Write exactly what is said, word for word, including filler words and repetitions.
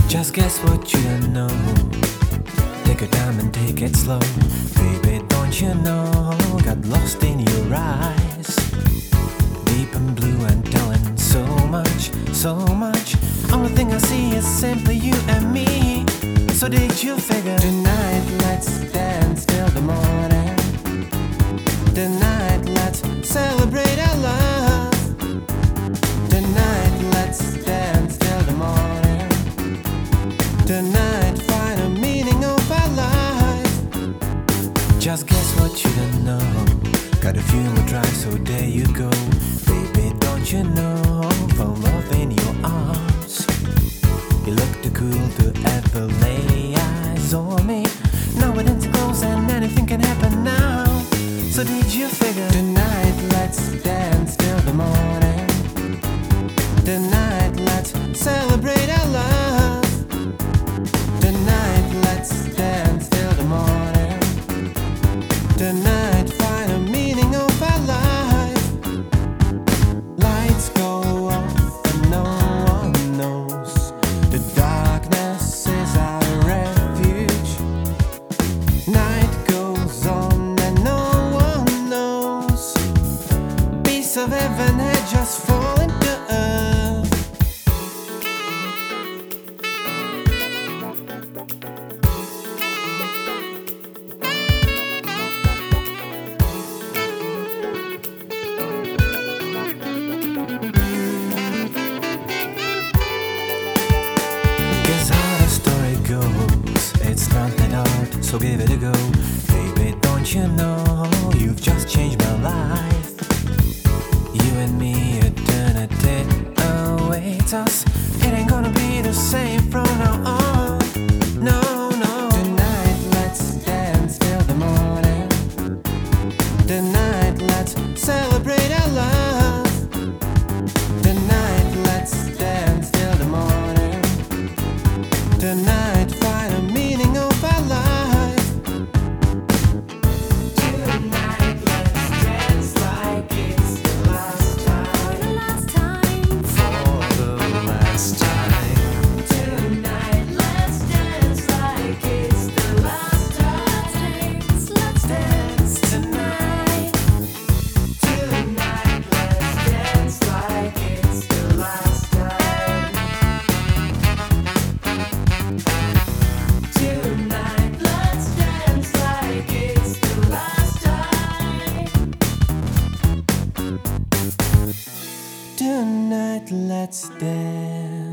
Just guess what you don't know. Take your time and take it slow. Baby, don't you know? Got lost in your eyes. Deep and blue and telling so much, so much. Only thing I see is simply you and me. So did you figure? Tonight let's dance till the morning. Tonight let's celebrate our love. Tonight let's dance till the morning. Tonight find a meaning of our life. Just guess what you don't know. Got a few more tries, so there you go. Baby, don't you know? Found love in your arms. You look too cool to ever lay eyes on me. Now we're dancing close and anything can happen now. So did you figure? Tonight let's dance till the morning. Tonight let's celebrate our love. Tonight let's dance till the morning. Tonight find a meaning of our life. Lights go off and no one knows. The darkness is our refuge. Night goes on and no one knows. Piece of heaven had just fallen to earth. Guess how the story goes. It's not that hard, so give it a go. Baby, don't you know? You've just changed my life. You and me, eternity awaits us. It ain't gonna be the same from now on. No, no. Tonight let's dance till the morning. Tonight let's celebrate our love. Tonight let's dance till the morning. Tonight find a meaning of our life. Tonight let's dance like it's the last time. For the last time. Tonight let's dance like it's the last time. Let's dance tonight. Tonight let's dance like it's the last time. Tonight let's dance like it's the last time. Tonight let's dance.